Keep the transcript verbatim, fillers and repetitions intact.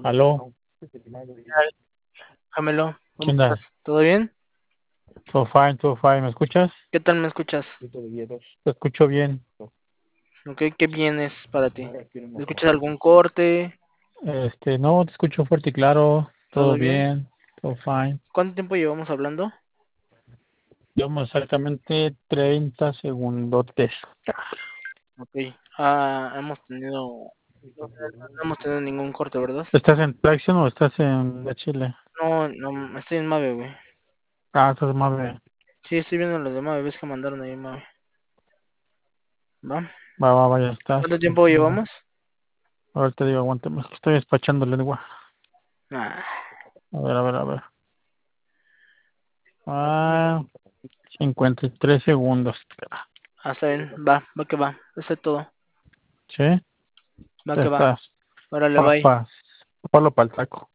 Aló, Jamelo, ¿qué ¿cómo onda? estás? ¿Todo bien? Todo fine, todo fine, ¿me escuchas? ¿Qué tal me escuchas? Te escucho bien. Ok, ¿qué bien es para ti? ¿Escuchas algún corte? Este, no, te escucho fuerte y claro, ¿Todo todo bien? bien, todo fine. ¿Cuánto tiempo llevamos hablando? Llevamos exactamente treinta segundos. Ok, ah, hemos tenido, no, no hemos tenido ningún corte, ¿verdad? ¿Estás en Traction o estás en de Chile? No, no, estoy en Mave, güey. Ah, estás más bien. Sí, estoy viendo los de Mave, ves que mandaron ahí en Mave. ¿Va? Va, va, va, ya estás. ¿Cuánto tiempo Ujú. llevamos? Ahora te digo, aguántame, es que estoy despachando lengua. Ah, A ver, a ver, a ver. Ah, cincuenta y tres segundos. ah, está bien, va, va que va, eso es todo. ¿Sí? Va Ya que va, estás. órale, bye. Papas. Palo para el taco.